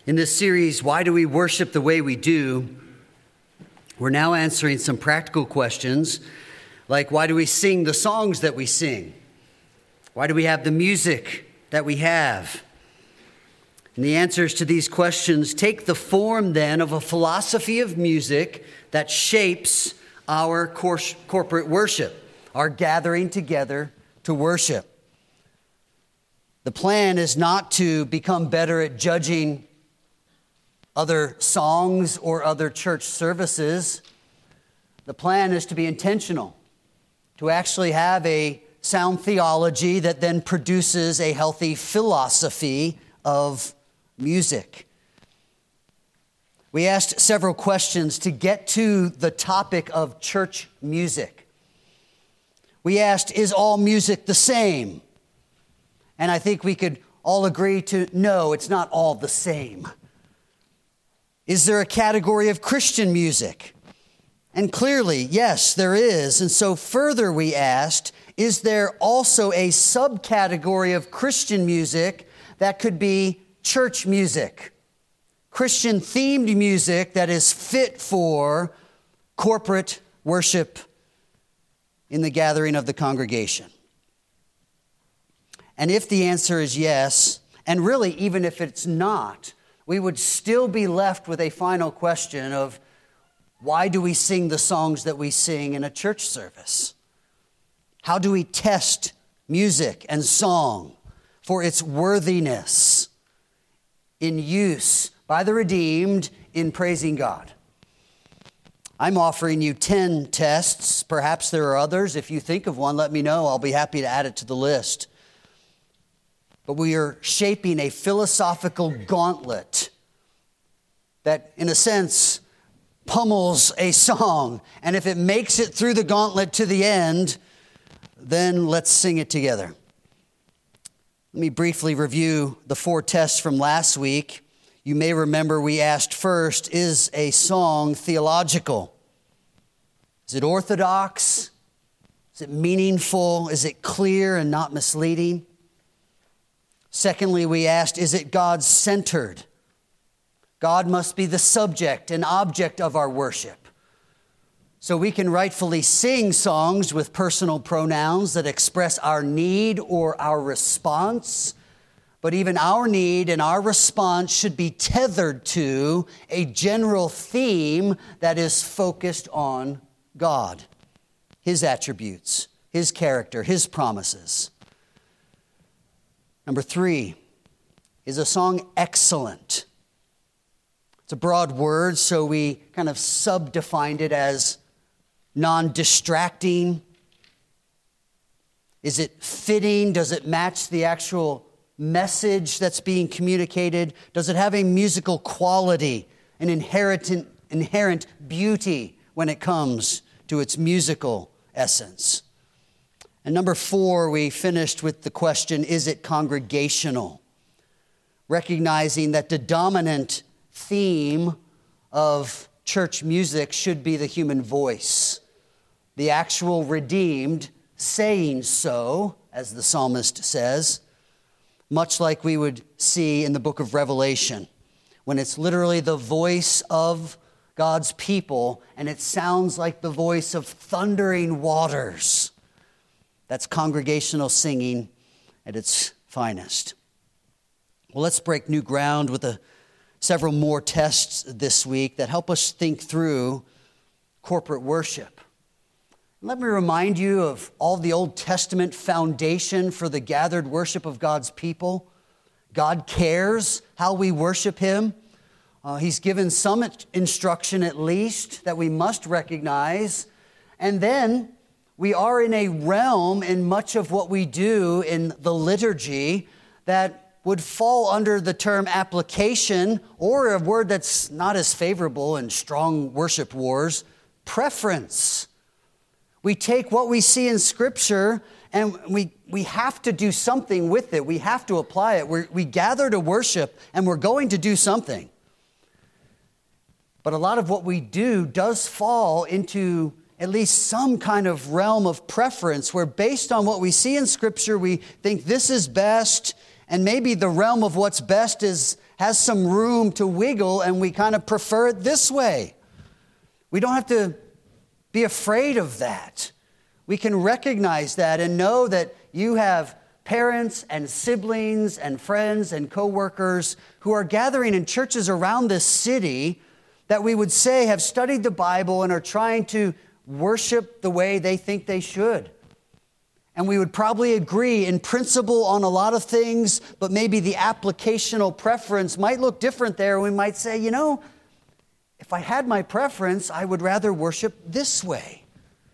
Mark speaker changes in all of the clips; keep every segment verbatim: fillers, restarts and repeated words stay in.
Speaker 1: In this series, Why Do We Worship the Way We Do?, we're now answering some practical questions like, why do we sing the songs that we sing? Why do we have the music that we have? And the answers to these questions take the form then of a philosophy of music that shapes our cor- corporate worship, our gathering together to worship. The plan is not to become better at judging other songs or other church services. The plan is to be intentional, to actually have a sound theology that then produces a healthy philosophy of music. We asked several questions to get to the topic of church music. We asked, is all music the same? And I think we could all agree to no, it's not all the same. Is there a category of Christian music? And clearly, yes, there is. And so further we asked, is there also a subcategory of Christian music that could be church music? Christian-themed music that is fit for corporate worship in the gathering of the congregation. And if the answer is yes, and really even if it's not, we would still be left with a final question of why do we sing the songs that we sing in a church service? How do we test music and song for its worthiness in use by the redeemed in praising God? I'm offering you ten tests. Perhaps there are others. If you think of one, let me know. I'll be happy to add it to the list. But we are shaping a philosophical gauntlet that, in a sense, pummels a song. And if it makes it through the gauntlet to the end, then let's sing it together. Let me briefly review the four tests from last week. You may remember we asked first, is a song theological? Is it orthodox? Is it meaningful? Is it clear and not misleading? Secondly, we asked, is it God-centered? God must be the subject and object of our worship. So we can rightfully sing songs with personal pronouns that express our need or our response, but even our need and our response should be tethered to a general theme that is focused on God, His attributes, His character, His promises. Number three, is a song excellent? It's a broad word, so we kind of sub-defined it as non-distracting. Is it fitting? Does it match the actual message that's being communicated? Does it have a musical quality, an inherent, inherent beauty when it comes to its musical essence? And number four, we finished with the question, is it congregational? Recognizing that the dominant theme of church music should be the human voice, the actual redeemed saying so, as the psalmist says, much like we would see in the book of Revelation, when it's literally the voice of God's people, and it sounds like the voice of thundering waters. That's congregational singing at its finest. Well, let's break new ground with a, several more tests this week that help us think through corporate worship. Let me remind you of all the Old Testament foundation for the gathered worship of God's people. God cares how we worship Him. Uh, he's given some instruction at least that we must recognize. And then we are in a realm in much of what we do in the liturgy that would fall under the term application, or a word that's not as favorable in strong worship wars, preference. We take what we see in Scripture and we, we have to do something with it. We have to apply it. We're, we gather to worship and we're going to do something. But a lot of what we do does fall into at least some kind of realm of preference where based on what we see in Scripture, we think this is best, and maybe the realm of what's best is has some room to wiggle, and we kind of prefer it this way. We don't have to be afraid of that. We can recognize that and know that you have parents and siblings and friends and coworkers who are gathering in churches around this city that we would say have studied the Bible and are trying to worship the way they think they should. And we would probably agree in principle on a lot of things, but maybe the applicational preference might look different there. We might say, you know, if I had my preference, I would rather worship this way.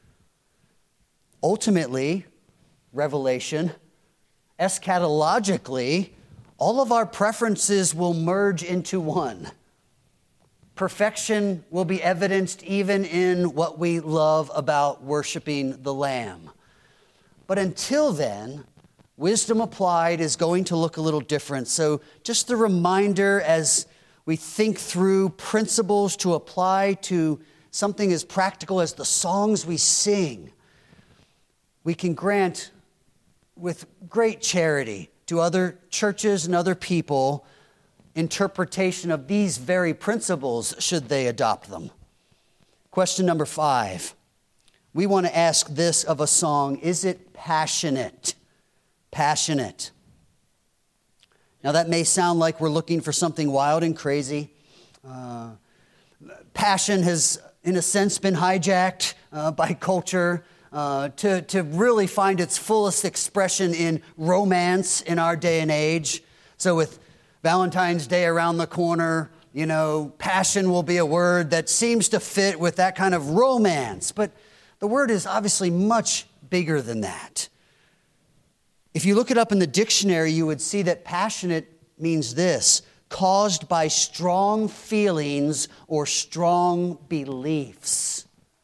Speaker 1: Ultimately, Revelation, eschatologically, all of our preferences will merge into one. Perfection will be evidenced even in what we love about worshiping the Lamb. But until then, wisdom applied is going to look a little different. So just a reminder as we think through principles to apply to something as practical as the songs we sing, we can grant with great charity to other churches and other people interpretation of these very principles should they adopt them. Question number five. We want to ask this of a song. Is it passionate? Passionate. Now that may sound like we're looking for something wild and crazy. Uh, passion has, in a sense, been hijacked uh, by culture uh, to, to really find its fullest expression in romance in our day and age. So with Valentine's Day around the corner, you know, passion will be a word that seems to fit with that kind of romance. But the word is obviously much bigger than that. If you look it up in the dictionary, you would see that passionate means this: caused by strong feelings or strong beliefs.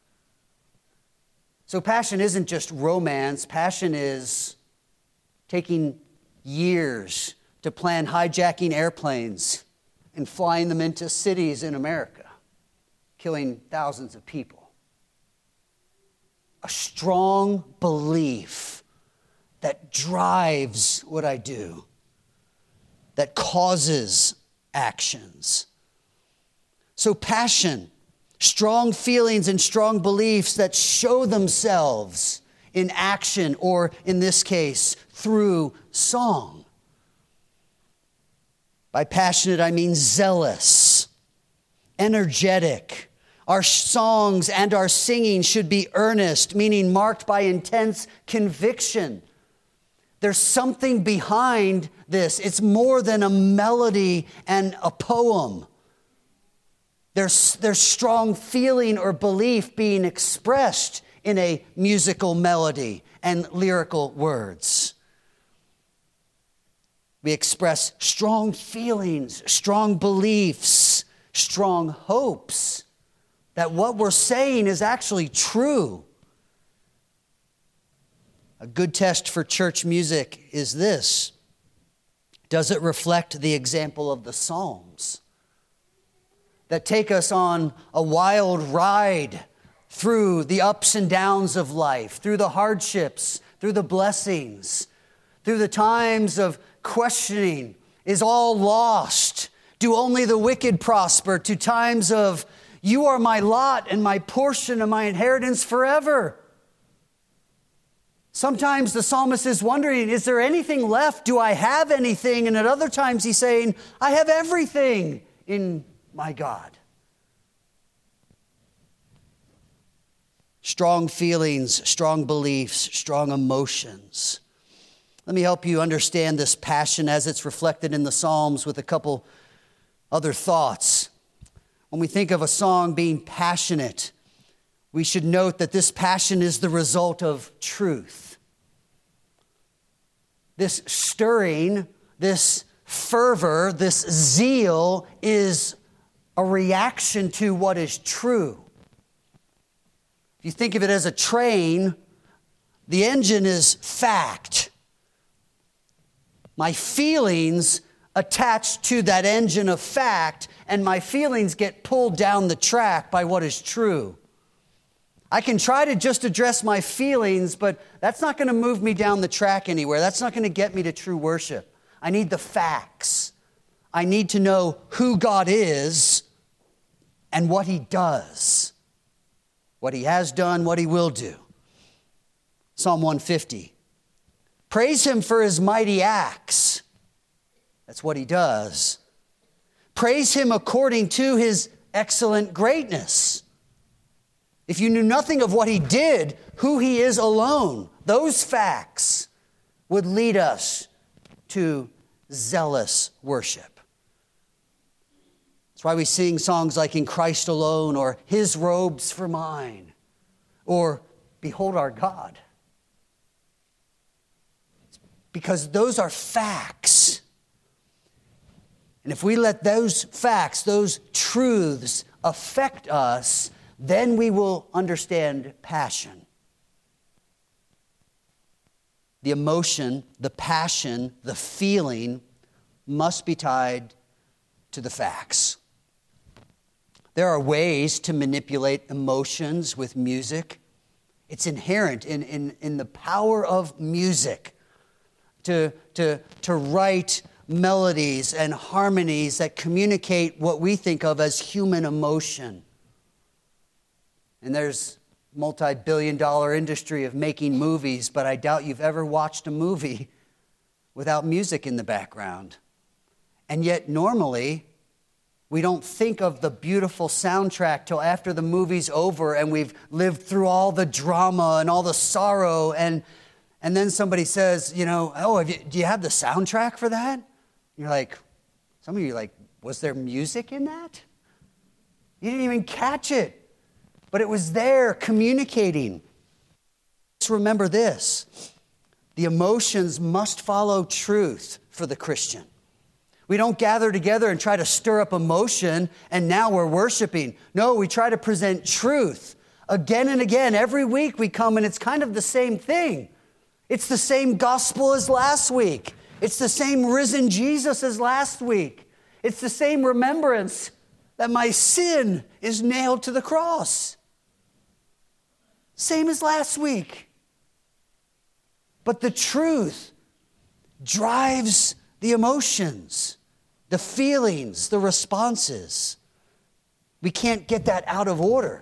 Speaker 1: So passion isn't just romance. Passion is taking years to plan hijacking airplanes and flying them into cities in America, killing thousands of people. A strong belief that drives what I do, that causes actions. So passion, strong feelings and strong beliefs that show themselves in action, or in this case, through song. By passionate, I mean zealous, energetic. Our songs and our singing should be earnest, meaning marked by intense conviction. There's something behind this. It's more than a melody and a poem. There's, there's strong feeling or belief being expressed in a musical melody and lyrical words. We express strong feelings, strong beliefs, strong hopes that what we're saying is actually true. A good test for church music is this: does it reflect the example of the Psalms that take us on a wild ride through the ups and downs of life, through the hardships, through the blessings, through the times of questioning, is all lost? Do only the wicked prosper? To times of, you are my lot and my portion and my inheritance forever. Sometimes the psalmist is wondering, is there anything left? Do I have anything? And at other times he's saying, I have everything in my God. Strong feelings, strong beliefs, strong emotions. Let me help you understand this passion as it's reflected in the Psalms with a couple other thoughts. When we think of a song being passionate, we should note that this passion is the result of truth. This stirring, this fervor, this zeal is a reaction to what is true. If you think of it as a train, the engine is fact. My feelings attach to that engine of fact, and my feelings get pulled down the track by what is true. I can try to just address my feelings, but that's not going to move me down the track anywhere. That's not going to get me to true worship. I need the facts. I need to know who God is and what he does, what he has done, what he will do. Psalm one fifty. Praise him for his mighty acts. That's what he does. Praise him according to his excellent greatness. If you knew nothing of what he did, who he is alone, those facts would lead us to zealous worship. That's why we sing songs like In Christ Alone, or His Robes for Mine, or Behold Our God. Because those are facts. And if we let those facts, those truths affect us, then we will understand passion. The emotion, the passion, the feeling must be tied to the facts. There are ways to manipulate emotions with music. It's inherent in, in, in the power of music to, to, to write melodies and harmonies that communicate what we think of as human emotion. And there's a multi-billion dollar industry of making movies, but I doubt you've ever watched a movie without music in the background. And yet normally, we don't think of the beautiful soundtrack till after the movie's over and we've lived through all the drama and all the sorrow. And, and then somebody says, you know, oh, have you, do you have the soundtrack for that? You're like, some of you are like, was there music in that? You didn't even catch it. But it was there communicating. Let's remember this. The emotions must follow truth for the Christian. We don't gather together and try to stir up emotion and now we're worshiping. No, we try to present truth. Again and again, every week we come and it's kind of the same thing. It's the same gospel as last week. It's the same risen Jesus as last week. It's the same remembrance that my sin is nailed to the cross. Same as last week. But the truth drives the emotions, the feelings, the responses. We can't get that out of order.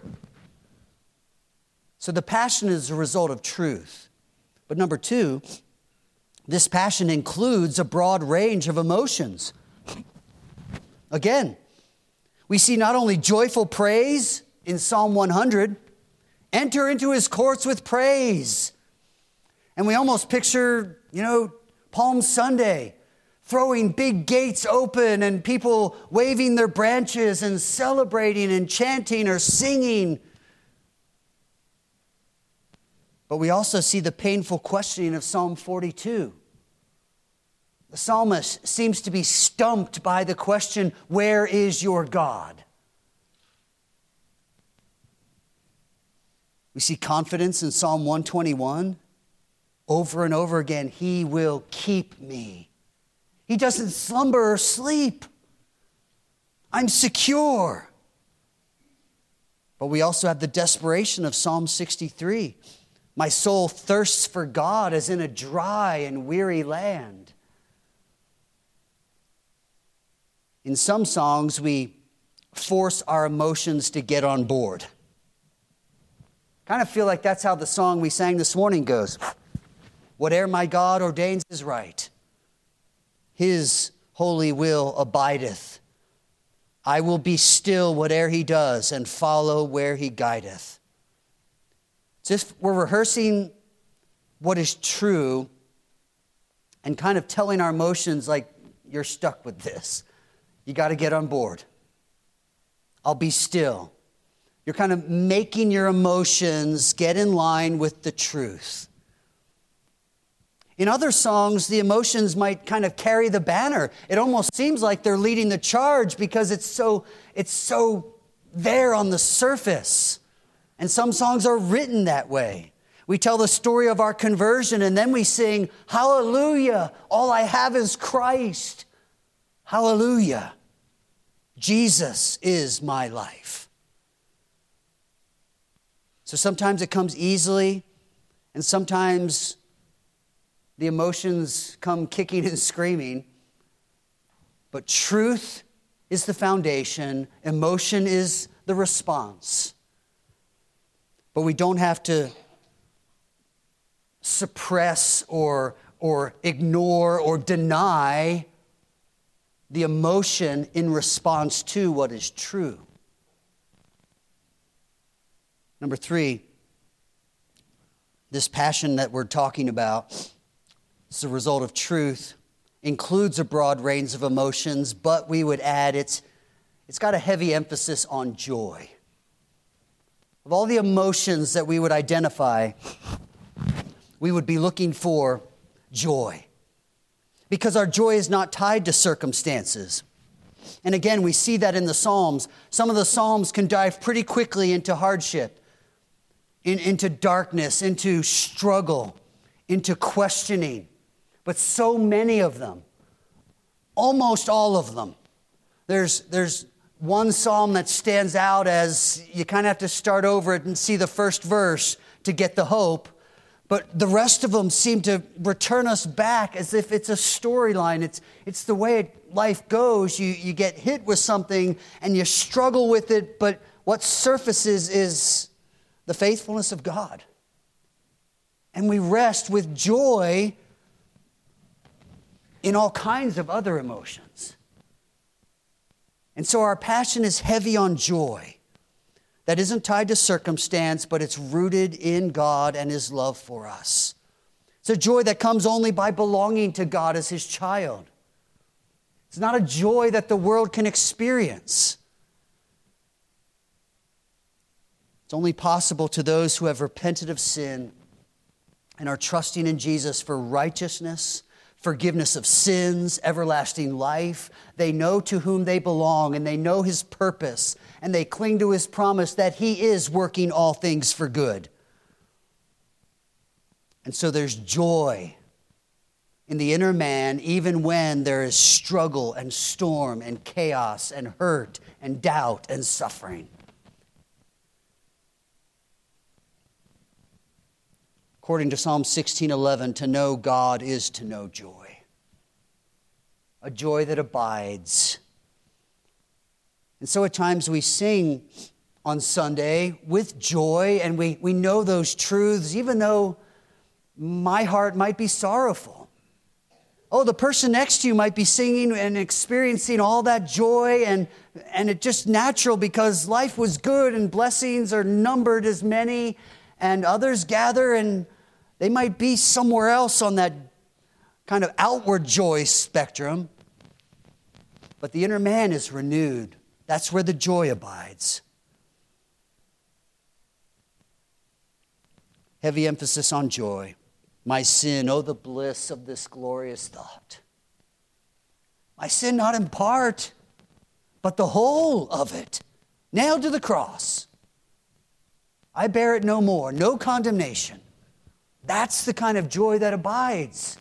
Speaker 1: So the passion is a result of truth. But number two, this passion includes a broad range of emotions. Again, we see not only joyful praise in Psalm one hundred, enter into his courts with praise. And we almost picture, you know, Palm Sunday, throwing big gates open and people waving their branches and celebrating and chanting or singing. But we also see the painful questioning of Psalm forty-two. The psalmist seems to be stumped by the question, where is your God? We see confidence in Psalm one twenty-one. Over and over again, he will keep me. He doesn't slumber or sleep. I'm secure. But we also have the desperation of Psalm sixty-three. My soul thirsts for God as in a dry and weary land. In some songs, we force our emotions to get on board. Kind of feel like that's how the song we sang this morning goes. Whate'er my God ordains is right. His holy will abideth. I will be still whate'er he does and follow where he guideth. It's if we're rehearsing what is true and kind of telling our emotions like, you're stuck with this. You got to get on board. I'll be still. You're kind of making your emotions get in line with the truth. In other songs, the emotions might kind of carry the banner. It almost seems like they're leading the charge because it's so, it's so there on the surface. And some songs are written that way. We tell the story of our conversion and then we sing, hallelujah, all I have is Christ. Hallelujah, Jesus is my life. So sometimes it comes easily and sometimes the emotions come kicking and screaming. But truth is the foundation. Emotion is the response. But we don't have to suppress or, or ignore or deny the emotion in response to what is true. Number three, this passion that we're talking about is a result of truth, includes a broad range of emotions, but we would add it's, it's got a heavy emphasis on joy. Of all the emotions that we would identify, we would be looking for joy. Because our joy is not tied to circumstances. And again, we see that in the Psalms. Some of the Psalms can dive pretty quickly into hardship, in, into darkness, into struggle, into questioning. But so many of them, almost all of them, there's, there's one psalm that stands out as you kind of have to start over it and see the first verse to get the hope. But the rest of them seem to return us back as if it's a storyline. It's, it's the way life goes. You, you get hit with something and you struggle with it, but what surfaces is the faithfulness of God. And we rest with joy in all kinds of other emotions. And so our passion is heavy on joy that isn't tied to circumstance, but it's rooted in God and His love for us. It's a joy that comes only by belonging to God as His child. It's not a joy that the world can experience. It's only possible to those who have repented of sin and are trusting in Jesus for righteousness, forgiveness of sins, everlasting life. They know to whom they belong, and they know His purpose, and they cling to His promise that He is working all things for good. And so there's joy in the inner man, even when there is struggle and storm and chaos and hurt and doubt and suffering. According to Psalm sixteen eleven, to know God is to know joy. A joy that abides. And so at times we sing on Sunday with joy, and we, we know those truths, even though my heart might be sorrowful. Oh, the person next to you might be singing and experiencing all that joy, and, and it's just natural because life was good and blessings are numbered as many, and others gather and they might be somewhere else on that kind of outward joy spectrum. But the inner man is renewed. That's where the joy abides. Heavy emphasis on joy. My sin, oh, the bliss of this glorious thought. My sin not in part, but the whole of it, nailed to the cross. I bear it no more, no condemnation. That's the kind of joy that abides.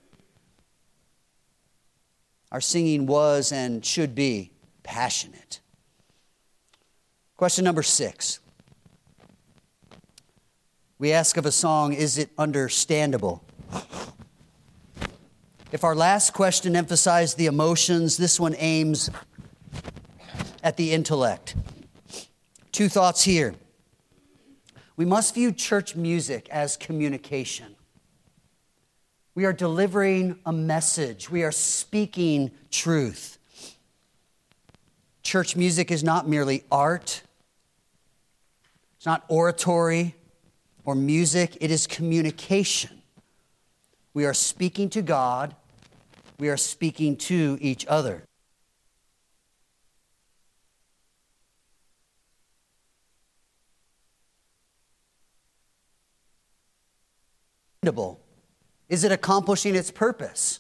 Speaker 1: Our singing was and should be passionate. Question number six. We ask of a song, is it understandable? If our last question emphasized the emotions, this one aims at the intellect. Two thoughts here. We must view church music as communication. We are delivering a message. We are speaking truth. Church music is not merely art. It's not oratory or music. It is communication. We are speaking to God. We are speaking to each other. Is it accomplishing its purpose?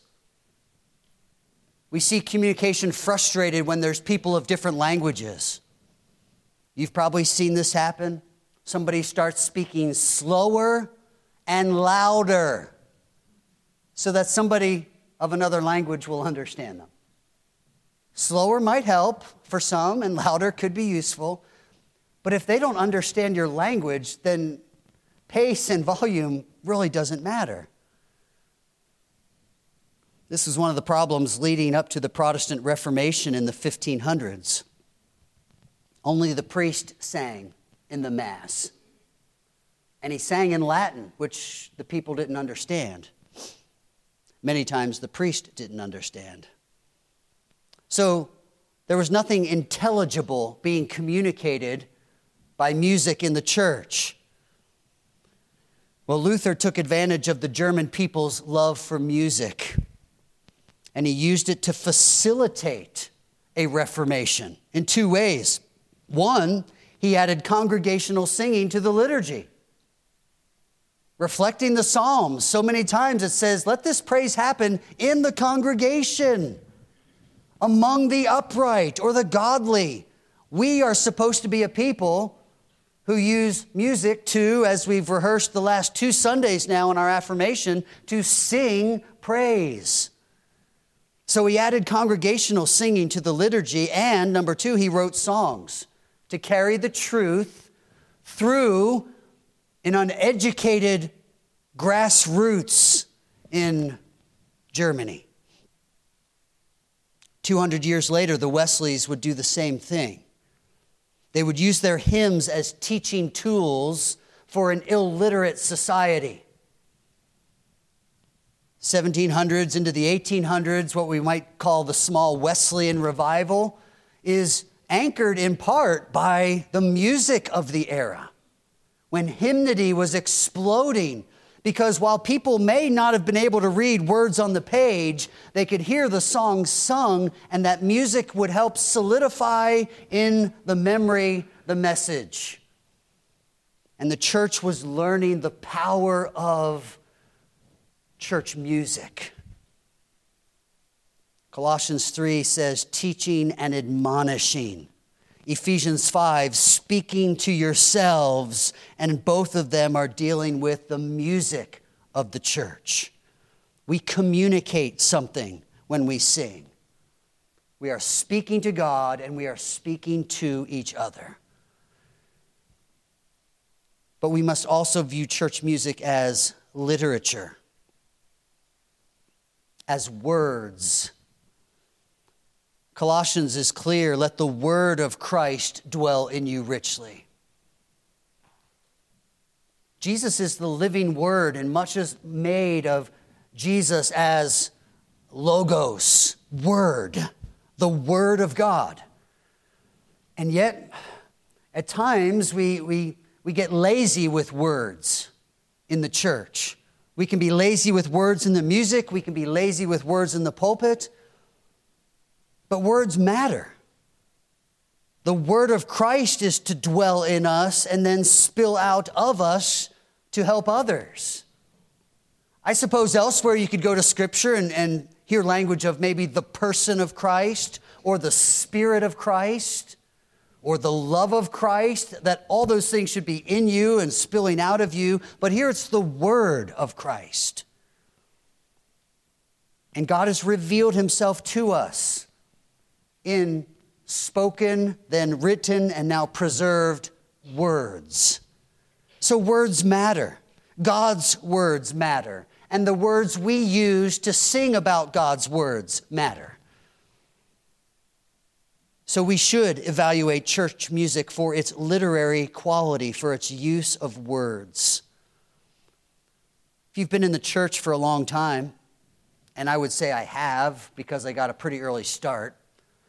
Speaker 1: We see communication frustrated when there's people of different languages. You've probably seen this happen. Somebody starts speaking slower and louder so that somebody of another language will understand them. Slower might help for some, and louder could be useful. But if they don't understand your language, then pace and volume really doesn't matter. This was one of the problems leading up to the Protestant Reformation in the fifteen hundreds. Only the priest sang in the Mass. And he sang in Latin, which the people didn't understand. Many times the priest didn't understand. So there was nothing intelligible being communicated by music in the church. Well, Luther took advantage of the German people's love for music, and he used it to facilitate a reformation in two ways. One, he added congregational singing to the liturgy, reflecting the Psalms. So many times it says, let this praise happen in the congregation, among the upright or the godly. We are supposed to be a people who use music to, as we've rehearsed the last two Sundays now in our affirmation, to sing praise. So he added congregational singing to the liturgy, and number two, he wrote songs to carry the truth through an uneducated grassroots in Germany. two hundred years later, the Wesleys would do the same thing. They would use their hymns as teaching tools for an illiterate society. seventeen hundreds into the eighteen hundreds, what we might call the small Wesleyan revival, is anchored in part by the music of the era, when hymnody was exploding, because while people may not have been able to read words on the page, they could hear the songs sung, and that music would help solidify in the memory the message. And the church was learning the power of church music. Colossians three says, teaching and admonishing. Ephesians five, speaking to yourselves, and both of them are dealing with the music of the church. We communicate something when we sing. We are speaking to God and we are speaking to each other. But we must also view church music as literature, as words. Colossians is clear, let the word of Christ dwell in you richly. Jesus is the living word, and much is made of Jesus as logos, word, the word of God. And yet, at times, we, we, we get lazy with words in the church. We can be lazy with words in the music. We can be lazy with words in the pulpit. But words matter. The word of Christ is to dwell in us and then spill out of us to help others. I suppose elsewhere you could go to Scripture and, and hear language of maybe the person of Christ or the Spirit of Christ or the love of Christ, that all those things should be in you and spilling out of you. But here it's the word of Christ. And God has revealed himself to us in spoken, then written, and now preserved words. So words matter. God's words matter. And the words we use to sing about God's words matter. So we should evaluate church music for its literary quality, for its use of words. If you've been in the church for a long time, and I would say I have because I got a pretty early start,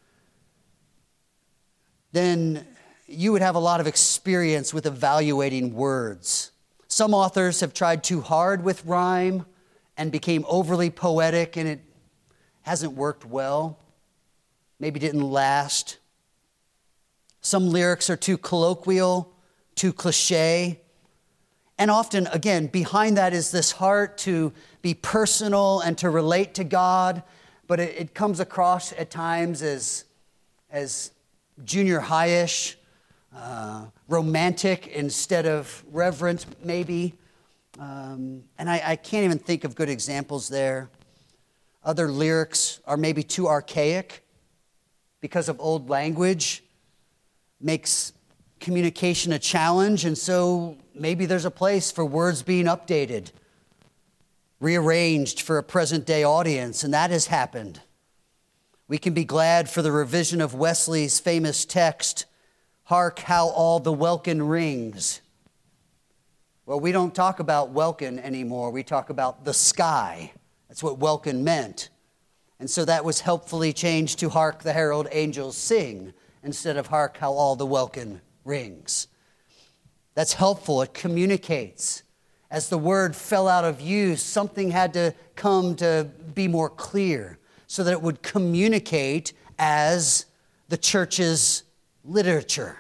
Speaker 1: then you would have a lot of experience with evaluating words. Some authors have tried too hard with rhyme and became overly poetic, and it hasn't worked well. Maybe didn't last. Some lyrics are too colloquial, too cliche. And often, again, behind that is this heart to be personal and to relate to God, but it, it comes across at times as, as junior high-ish, uh, romantic instead of reverent, maybe. Um, and I, I can't even think of good examples there. Other lyrics are maybe too archaic because of old language, makes communication a challenge, and so maybe there's a place for words being updated. rearranged for a present-day audience, and that has happened. We can be glad for the revision of Wesley's famous text, "Hark how all the welkin rings." Well, we don't talk about welkin anymore. We talk about the sky. That's what welkin meant. And so that was helpfully changed to "Hark the herald angels sing," instead of "Hark how all the welkin rings." That's helpful. It communicates. As the word fell out of use, something had to come to be more clear so that it would communicate as the church's literature.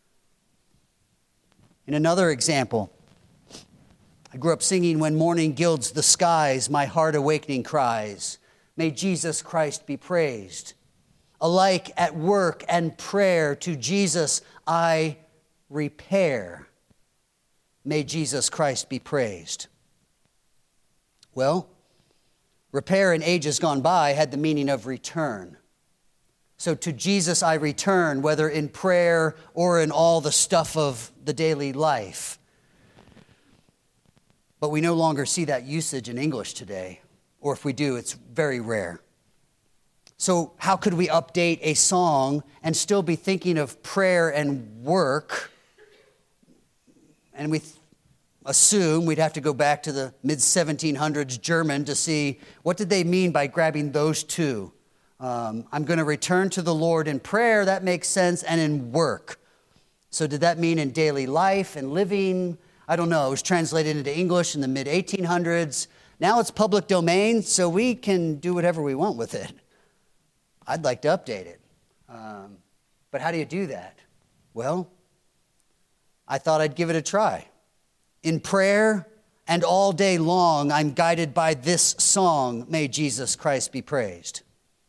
Speaker 1: In another example, I grew up singing, "When morning gilds the skies, my heart awakening cries, may Jesus Christ be praised. Alike at work and prayer, to Jesus I repair. May Jesus Christ be praised." Well, repair in ages gone by had the meaning of return. So to Jesus I return, whether in prayer or in all the stuff of the daily life. But we no longer see that usage in English today, or if we do, it's very rare. So how could we update a song and still be thinking of prayer and work? And we th- assume we'd have to go back to the mid seventeen hundreds German to see what did they mean by grabbing those two. Um, I'm going to return to the Lord in prayer, that makes sense, and in work. So did that mean in daily life and living? I don't know. It was translated into English in the mid eighteen hundreds. Now it's public domain, so we can do whatever we want with it. I'd like to update it. Um, but how do you do that? Well, I thought I'd give it a try. In prayer and all day long, I'm guided by this song, "May Jesus Christ be praised."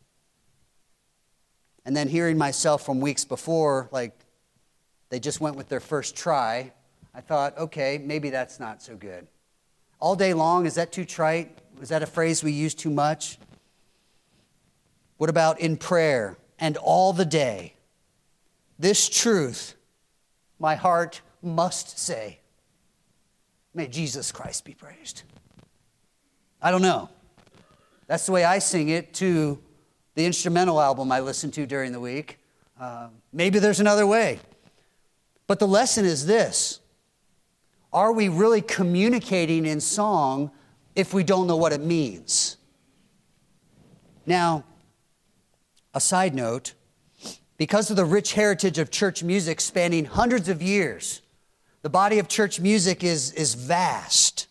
Speaker 1: And then hearing myself from weeks before, like they just went with their first try, I thought, okay, maybe that's not so good. All day long, is that too trite? Is that a phrase we use too much? What about in prayer and all the day? This truth, my heart must say, may Jesus Christ be praised. I don't know. That's the way I sing it to the instrumental album I listen to during the week. Uh, maybe there's another way. But the lesson is this. Are we really communicating in song if we don't know what it means? Now, a side note, because of the rich heritage of church music spanning hundreds of years, the body of church music is, is vast.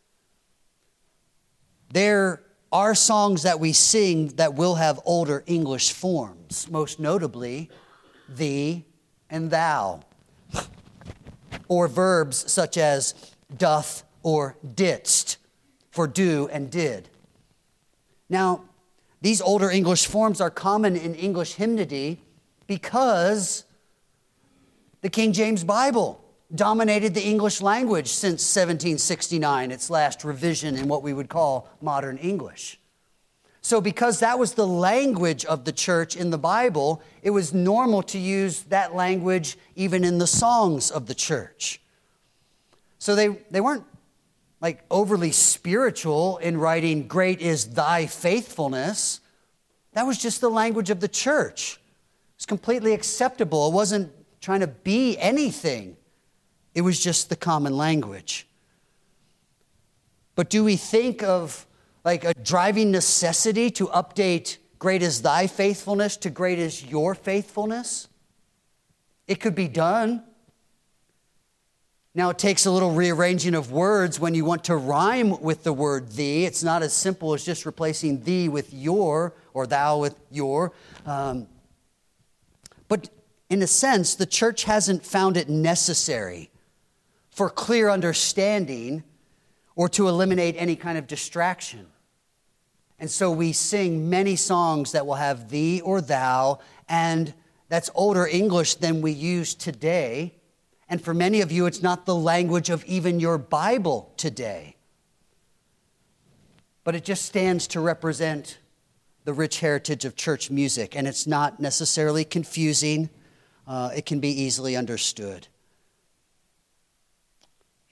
Speaker 1: There are songs that we sing that will have older English forms, most notably, thee and thou, or verbs such as doth or didst, for do and did. Now, these older English forms are common in English hymnody because the King James Bible dominated the English language since seventeen sixty-nine, its last revision in what we would call modern English. So because that was the language of the church in the Bible, it was normal to use that language even in the songs of the church. So they, they weren't like overly spiritual in writing, "Great is thy faithfulness." That was just the language of the church. It was completely acceptable. It wasn't trying to be anything. It was just the common language. But do we think of like a driving necessity to update "Great is thy faithfulness" to "Great is your faithfulness"? It could be done. Now, it takes a little rearranging of words when you want to rhyme with the word thee. It's not as simple as just replacing thee with your or thou with your. Um, but in a sense, the church hasn't found it necessary for clear understanding or to eliminate any kind of distraction. And so we sing many songs that will have thee or thou, and that's older English than we use today. And for many of you, it's not the language of even your Bible today. But it just stands to represent the rich heritage of church music, and it's not necessarily confusing. Uh, it can be easily understood.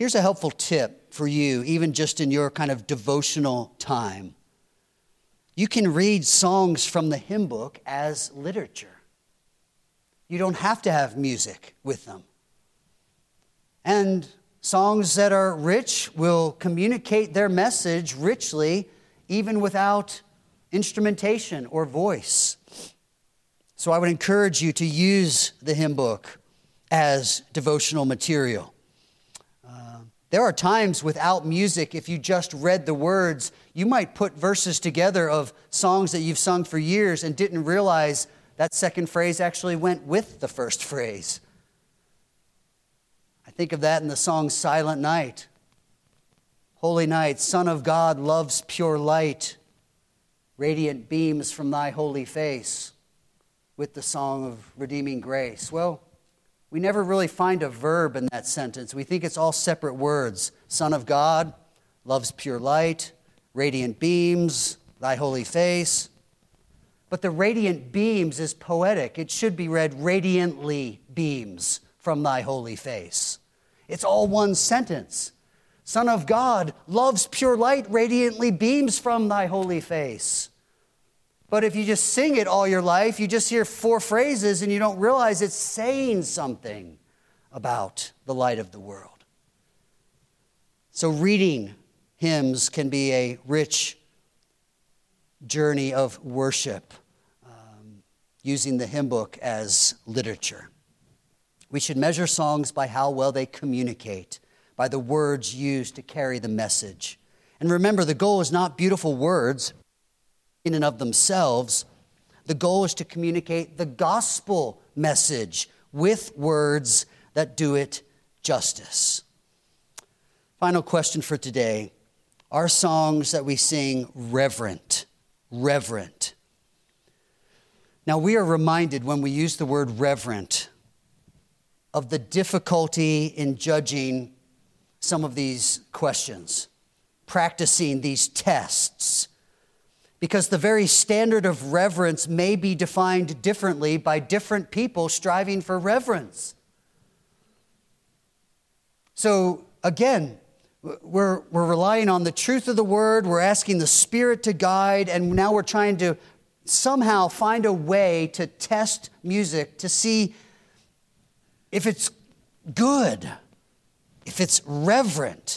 Speaker 1: Here's a helpful tip for you, even just in your kind of devotional time. You can read songs from the hymn book as literature. You don't have to have music with them. And songs that are rich will communicate their message richly, even without instrumentation or voice. So I would encourage you to use the hymn book as devotional material. Uh, there are times without music, if you just read the words, you might put verses together of songs that you've sung for years and didn't realize that second phrase actually went with the first phrase. I think of that in the song Silent Night. Holy night, Son of God, love's pure light, radiant beams from thy holy face, with the song of redeeming grace. Well, we never really find a verb in that sentence. We think it's all separate words. Son of God, love's pure light, radiant beams, thy holy face. But the radiant beams is poetic. It should be read radiantly beams from thy holy face. It's all one sentence. Son of God, love's pure light radiantly beams from thy holy face. But if you just sing it all your life, you just hear four phrases and you don't realize it's saying something about the light of the world. So reading hymns can be a rich journey of worship, um, using the hymn book as literature. We should measure songs by how well they communicate, by the words used to carry the message. And remember, the goal is not beautiful words in and of themselves. The goal is to communicate the gospel message with words that do it justice. Final question for today. Are songs that we sing reverent? Reverent. Now, we are reminded when we use the word reverent of the difficulty in judging some of these questions, practicing these tests, because the very standard of reverence may be defined differently by different people striving for reverence. So again, we're, we're relying on the truth of the word, we're asking the Spirit to guide, and now we're trying to somehow find a way to test music to see if it's good, if it's reverent.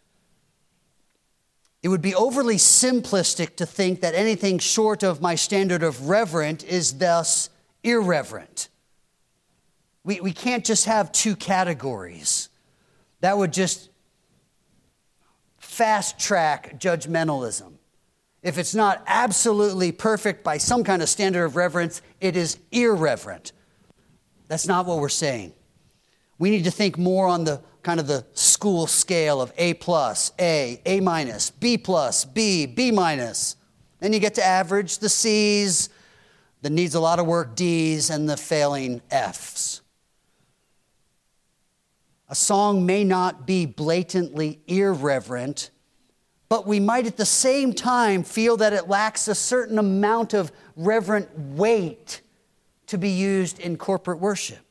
Speaker 1: It would be overly simplistic to think that anything short of my standard of reverent is thus irreverent. We, we can't just have two categories. That would just fast track judgmentalism. If it's not absolutely perfect by some kind of standard of reverence, it is irreverent. That's not what we're saying. We need to think more on the kind of the school scale of A plus, A, A minus, B plus, B, B minus. Then you get to average the C's, the needs a lot of work D's, and the failing F's. A song may not be blatantly irreverent, but we might at the same time feel that it lacks a certain amount of reverent weight to be used in corporate worship.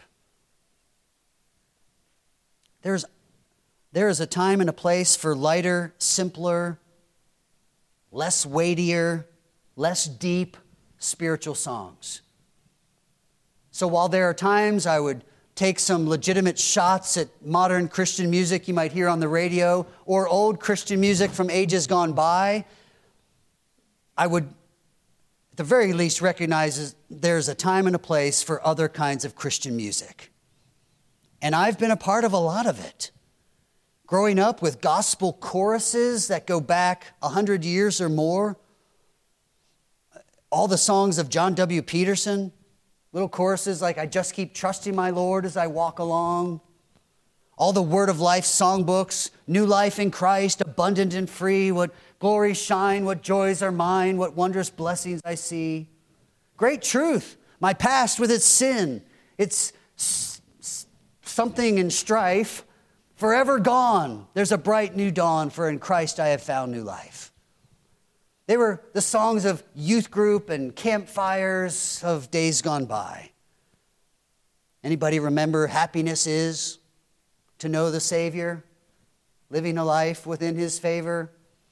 Speaker 1: There's, there is a time and a place for lighter, simpler, less weightier, less deep spiritual songs. So while there are times I would take some legitimate shots at modern Christian music you might hear on the radio or old Christian music from ages gone by, I would at the very least recognize there's a time and a place for other kinds of Christian music. And I've been a part of a lot of it. Growing up with gospel choruses that go back a hundred years or more. All the songs of John W. Peterson. Little choruses like, I just keep trusting my Lord as I walk along. All the Word of Life songbooks. New life in Christ, abundant and free. What glories shine, what joys are mine. What wondrous blessings I see. Great truth. My past with its sin. Its something in strife, forever gone. There's a bright new dawn, for in Christ I have found new life. They were the songs of youth group and campfires of days gone by. Anybody remember Happiness Is to Know the Savior? living a life within his favor.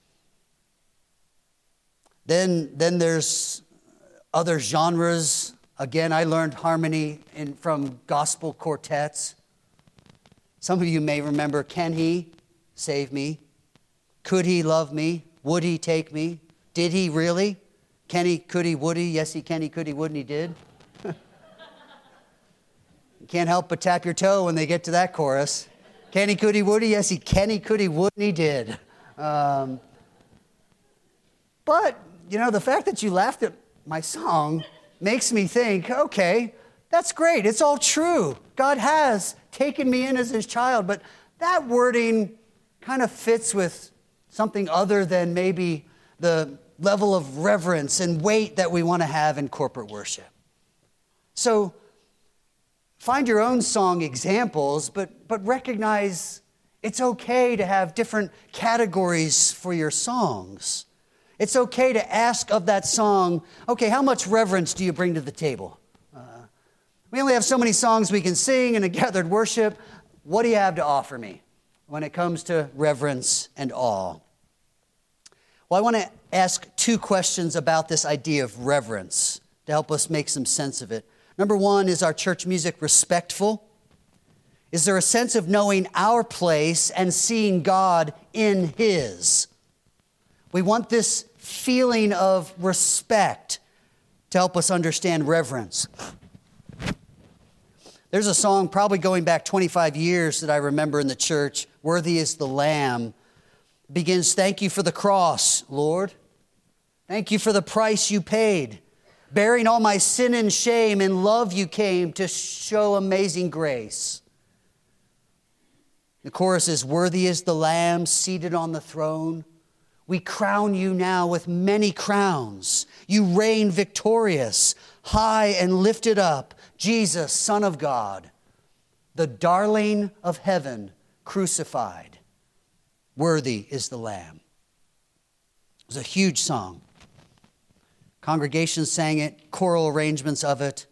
Speaker 1: Then, then there's other genres. Again, I learned harmony in, from gospel quartets. Some of you may remember, Can He Save Me? Could He Love Me? Would He Take Me? Did He Really? Can He, could He, would He? Yes, He can, He could, He would, and He did. You can't help but tap your toe when they get to that chorus. Can He, could He, would He? Yes, He can, He could, He would, and He did. Um, but, you know, the fact that you laughed at my song makes me think, okay, that's great. It's all true. God has taken me in as his child, but that wording kind of fits with something other than maybe the level of reverence and weight that we want to have in corporate worship. So find your own song examples, but, but recognize it's okay to have different categories for your songs. It's okay to ask of that song, okay, how much reverence do you bring to the table? Uh, we only have so many songs we can sing in a gathered worship. What do you have to offer me when it comes to reverence and awe? Well, I want to ask two questions about this idea of reverence to help us make some sense of it. Number one, is our church music respectful? Is there a sense of knowing our place and seeing God in his? We want this feeling of respect to help us understand reverence. There's a song probably going back twenty-five years that I remember in the church, Worthy is the Lamb. It begins, thank you for the cross, Lord. Thank you for the price you paid. Bearing all my sin and shame, in love you came to show amazing grace. The chorus is, worthy is the Lamb seated on the throne. We crown you now with many crowns. You reign victorious, high and lifted up, Jesus, Son of God, the darling of heaven, crucified. Worthy is the Lamb. It was a huge song. Congregations sang it, choral arrangements of it.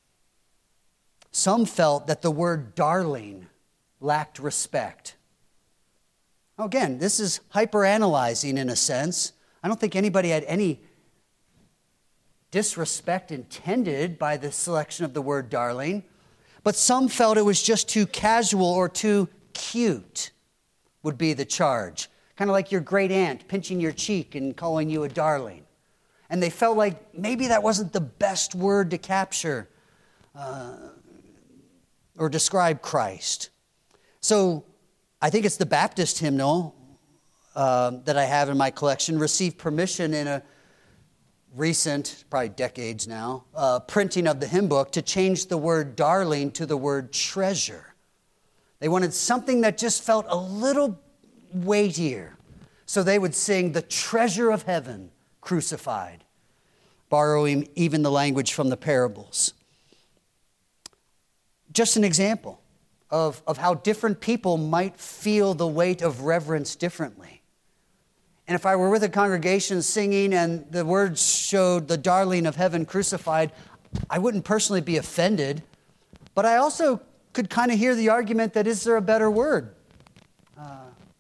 Speaker 1: Some felt that the word darling lacked respect. Now again, this is hyperanalyzing in a sense. I don't think anybody had any disrespect intended by the selection of the word darling, but some felt it was just too casual or too cute would be the charge. Kind of like your great aunt pinching your cheek and calling you a darling. And they felt like maybe that wasn't the best word to capture uh, or describe Christ. So I think it's the Baptist hymnal uh, that I have in my collection, received permission in a recent, probably decades now, uh, printing of the hymn book to change the word darling to the word treasure. They wanted something that just felt a little weightier. So they would sing the treasure of heaven crucified, borrowing even the language from the parables. Just an example of, of how different people might feel the weight of reverence differently. And if I were with a congregation singing and the words showed the darling of heaven crucified, I wouldn't personally be offended, but I also could kind of hear the argument that is there a better word? Uh,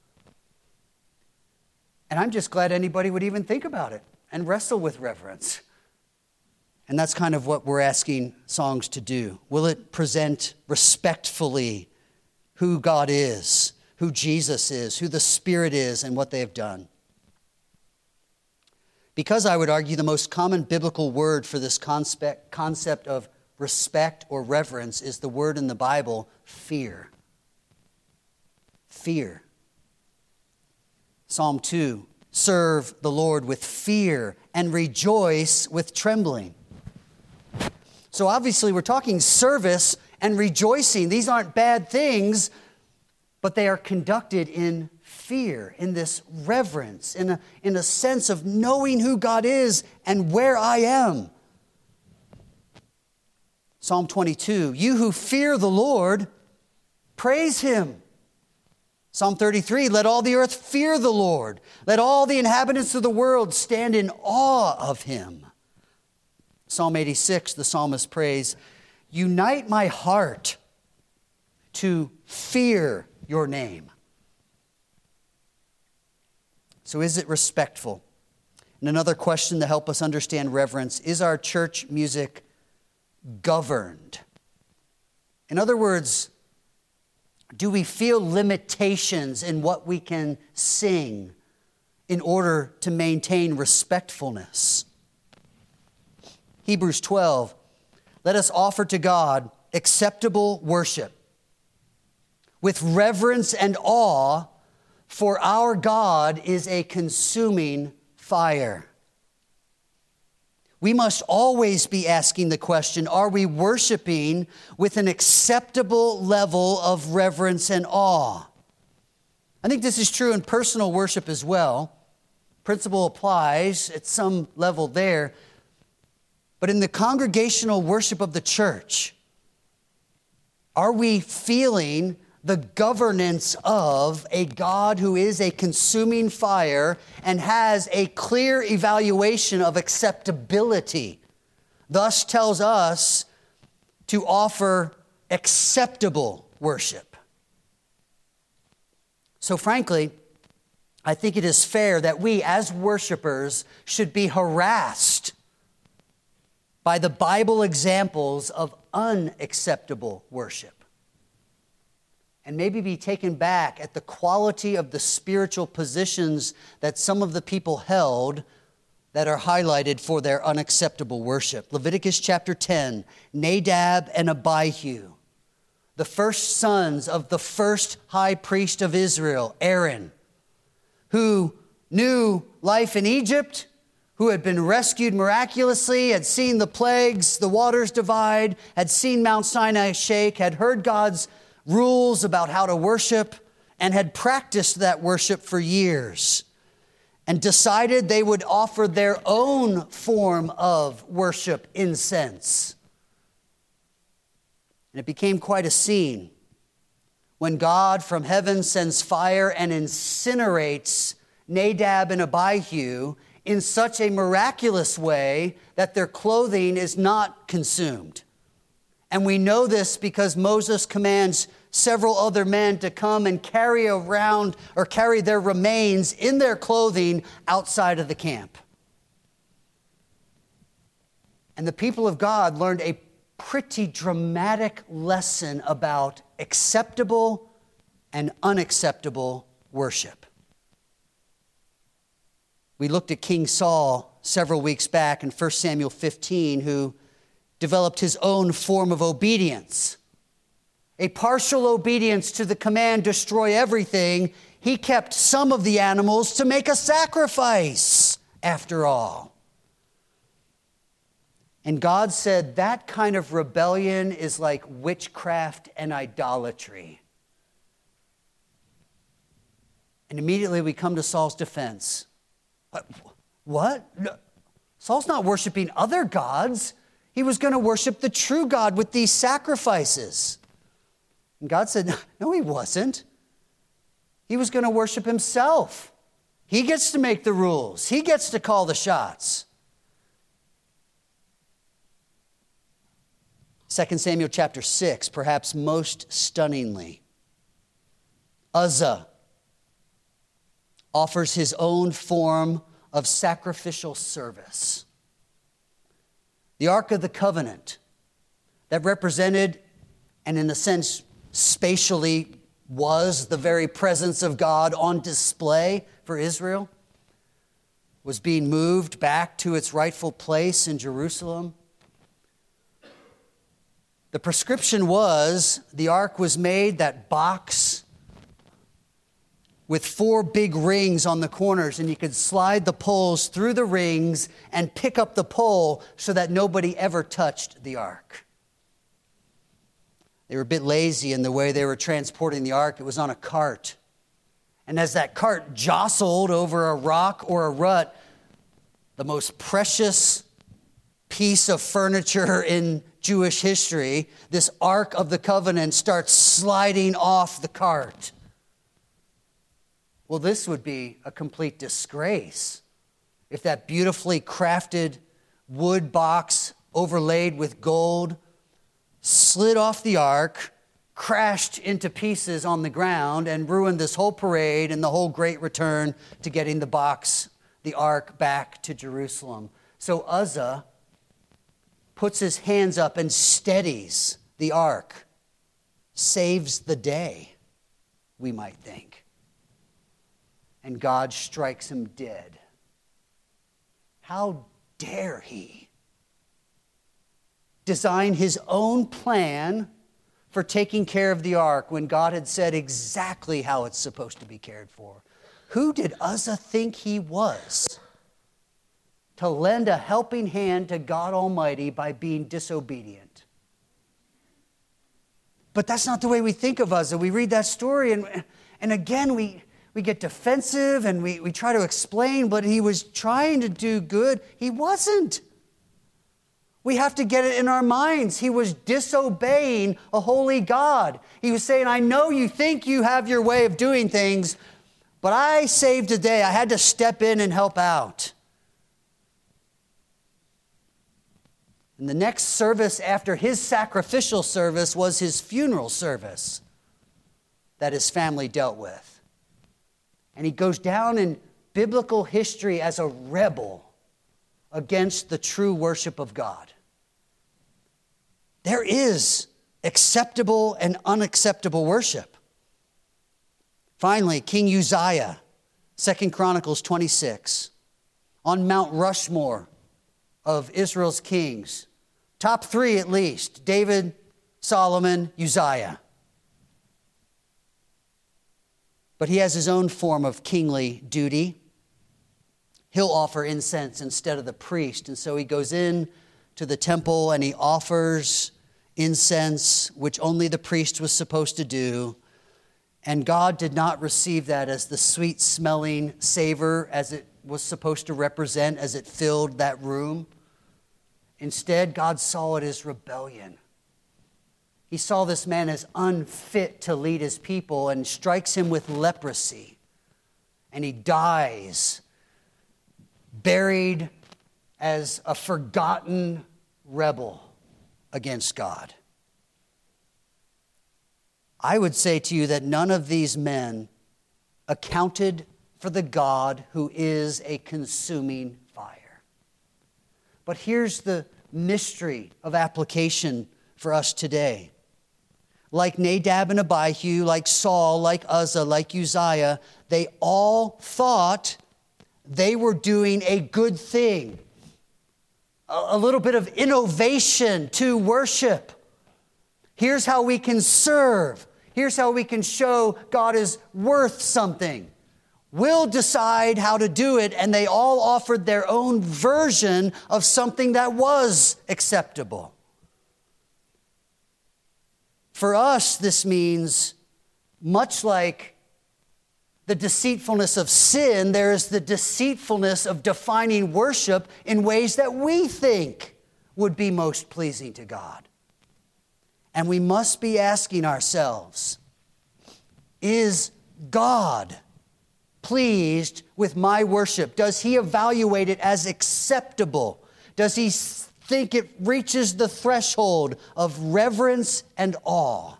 Speaker 1: and I'm just glad anybody would even think about it and wrestle with reverence. And that's kind of what we're asking songs to do. Will it present respectfully who God is, who Jesus is, who the Spirit is, and what they have done? Because I would argue the most common biblical word for this concept, concept of respect or reverence is the word in the Bible, fear. Fear. Psalm two, serve the Lord with fear and rejoice with trembling. So obviously we're talking service and rejoicing. These aren't bad things, but they are conducted in fear, in this reverence, in a, in a sense of knowing who God is and where I am. Psalm twenty-two, you who fear the Lord, praise him. Psalm thirty-three, let all the earth fear the Lord. Let all the inhabitants of the world stand in awe of him. Psalm eighty-six, the psalmist prays, unite my heart to fear your name. So is it respectful? And another question to help us understand reverence, is our church music governed? In other words, do we feel limitations in what we can sing in order to maintain respectfulness? Hebrews twelve, let us offer to God acceptable worship with reverence and awe, for our God is a consuming fire. We must always be asking the question, are we worshiping with an acceptable level of reverence and awe? I think this is true in personal worship as well. Principle applies at some level there. But in the congregational worship of the church, are we feeling the governance of a God who is a consuming fire and has a clear evaluation of acceptability, thus tells us to offer acceptable worship? So frankly, I think it is fair that we as worshipers should be harassed by the Bible examples of unacceptable worship, and maybe be taken back at the quality of the spiritual positions that some of the people held that are highlighted for their unacceptable worship. Leviticus chapter ten, Nadab and Abihu, the first sons of the first high priest of Israel, Aaron, who knew life in Egypt, who had been rescued miraculously, had seen the plagues, the waters divide, had seen Mount Sinai shake, had heard God's rules about how to worship, and had practiced that worship for years, and decided they would offer their own form of worship, incense. And it became quite a scene when God from heaven sends fire and incinerates Nadab and Abihu in such a miraculous way that their clothing is not consumed. And we know this because Moses commands several other men to come and carry around or carry their remains in their clothing outside of the camp. And the people of God learned a pretty dramatic lesson about acceptable and unacceptable worship. We looked at King Saul several weeks back in First Samuel fifteen, who developed his own form of obedience. A partial obedience to the command, destroy everything. He kept some of the animals to make a sacrifice, after all. And God said that kind of rebellion is like witchcraft and idolatry. And immediately we come to Saul's defense. What? No. Saul's not worshiping other gods. He was going to worship the true God with these sacrifices. And God said, no, he wasn't. He was going to worship himself. He gets to make the rules. He gets to call the shots. Second Samuel chapter six, perhaps most stunningly, Uzzah offers his own form of sacrificial service. The Ark of the Covenant that represented, and in a sense, spatially was the very presence of God on display for Israel, was being moved back to its rightful place in Jerusalem. The prescription was the ark was made, that box, with four big rings on the corners, and you could slide the poles through the rings and pick up the pole so that nobody ever touched the ark. They were a bit lazy in the way they were transporting the ark. It was on a cart. And as that cart jostled over a rock or a rut, the most precious piece of furniture in Jewish history, this Ark of the Covenant, starts sliding off the cart. Well, this would be a complete disgrace if that beautifully crafted wood box overlaid with gold slid off the ark, crashed into pieces on the ground and ruined this whole parade and the whole great return to getting the box, the ark, back to Jerusalem. So Uzzah puts his hands up and steadies the ark, saves the day, we might think. And God strikes him dead. How dare he design his own plan for taking care of the ark when God had said exactly how it's supposed to be cared for? Who did Uzzah think he was to lend a helping hand to God Almighty by being disobedient? But that's not the way we think of Uzzah. We read that story and, and again, we, we get defensive and we, we try to explain, but he was trying to do good. He wasn't. We have to get it in our minds. He was disobeying a holy God. He was saying, I know you think you have your way of doing things, but I saved a day. I had to step in and help out. And the next service after his sacrificial service was his funeral service that his family dealt with. And he goes down in biblical history as a rebel against the true worship of God. There is acceptable and unacceptable worship. Finally, King Uzziah, Second Chronicles twenty-six, on Mount Rushmore of Israel's kings. Top three at least, David, Solomon, Uzziah. But he has his own form of kingly duty. He'll offer incense instead of the priest. And so he goes in to the temple and he offers incense, which only the priest was supposed to do. And God did not receive that as the sweet-smelling savor as it was supposed to represent as it filled that room. Instead, God saw it as rebellion. He saw this man as unfit to lead his people and strikes him with leprosy. And he dies, buried as a forgotten rebel against God. I would say to you that none of these men accounted for the God who is a consuming fire. But here's the mystery of application for us today. Like Nadab and Abihu, like Saul, like Uzzah, like Uzziah, they all thought they were doing a good thing. A little bit of innovation to worship. Here's how we can serve. Here's how we can show God is worth something. We'll decide how to do it, and they all offered their own version of something that was acceptable. For us, this means, much like the deceitfulness of sin, there is the deceitfulness of defining worship in ways that we think would be most pleasing to God. And we must be asking ourselves, is God pleased with my worship? Does he evaluate it as acceptable? Does he think it reaches the threshold of reverence and awe?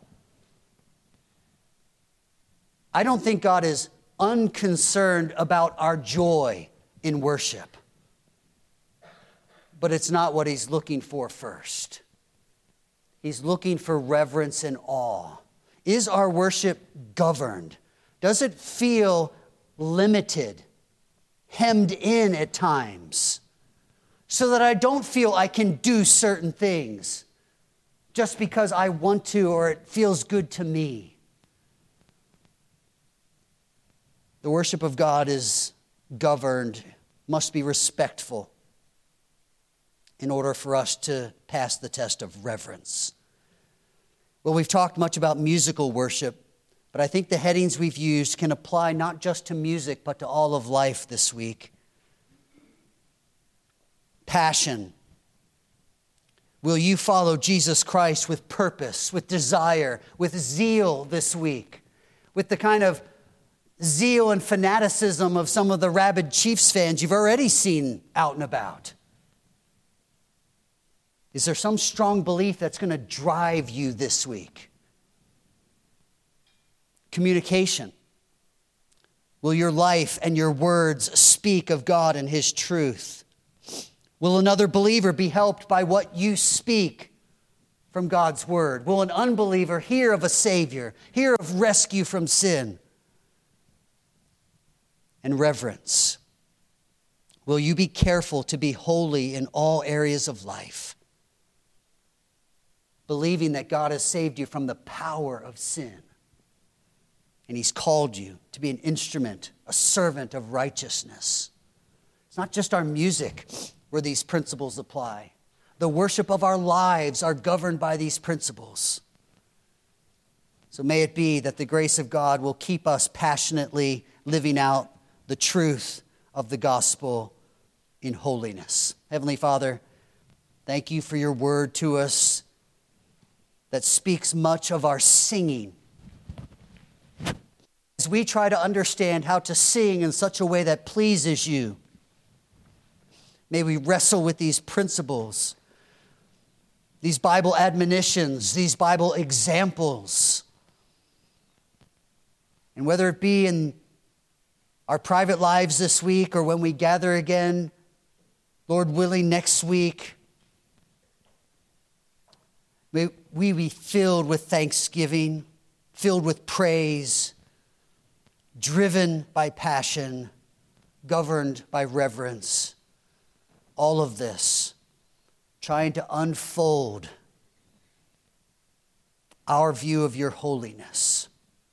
Speaker 1: I don't think God is unconcerned about our joy in worship. But it's not what he's looking for first. He's looking for reverence and awe. Is our worship governed? Does it feel limited, hemmed in at times, so that I don't feel I can do certain things just because I want to or it feels good to me? The worship of God is governed, must be respectful in order for us to pass the test of reverence. Well, we've talked much about musical worship, but I think the headings we've used can apply not just to music, but to all of life this week. Passion. Will you follow Jesus Christ with purpose, with desire, with zeal this week? With the kind of zeal and fanaticism of some of the rabid Chiefs fans you've already seen out and about? Is there some strong belief that's going to drive you this week? communication? Will your life and your words speak of God and his truth? Will another believer be helped by what you speak from God's word? Will an unbeliever hear of a Savior, hear of rescue from sin and reverence? Will you be careful to be holy in all areas of life, believing that God has saved you from the power of sin, and he's called you to be an instrument, a servant of righteousness? It's not just our music where these principles apply. The worship of our lives are governed by these principles. So may it be that the grace of God will keep us passionately living out the truth of the gospel in holiness. Heavenly Father, thank you for your word to us that speaks much of our singing. As we try to understand how to sing in such a way that pleases you, may we wrestle with these principles, these Bible admonitions, these Bible examples. And whether it be in our private lives this week or when we gather again, Lord willing, next week, may we be filled with thanksgiving, filled with praise, driven by passion, governed by reverence. All of this trying to unfold our view of your holiness.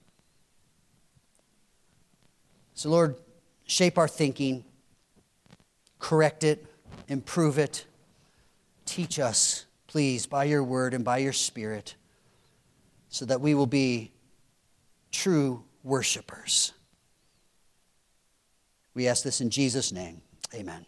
Speaker 1: So, Lord, shape our thinking, correct it, improve it. Teach us, please, by your word and by your Spirit, so that we will be true worshipers. We ask this in Jesus' name. Amen.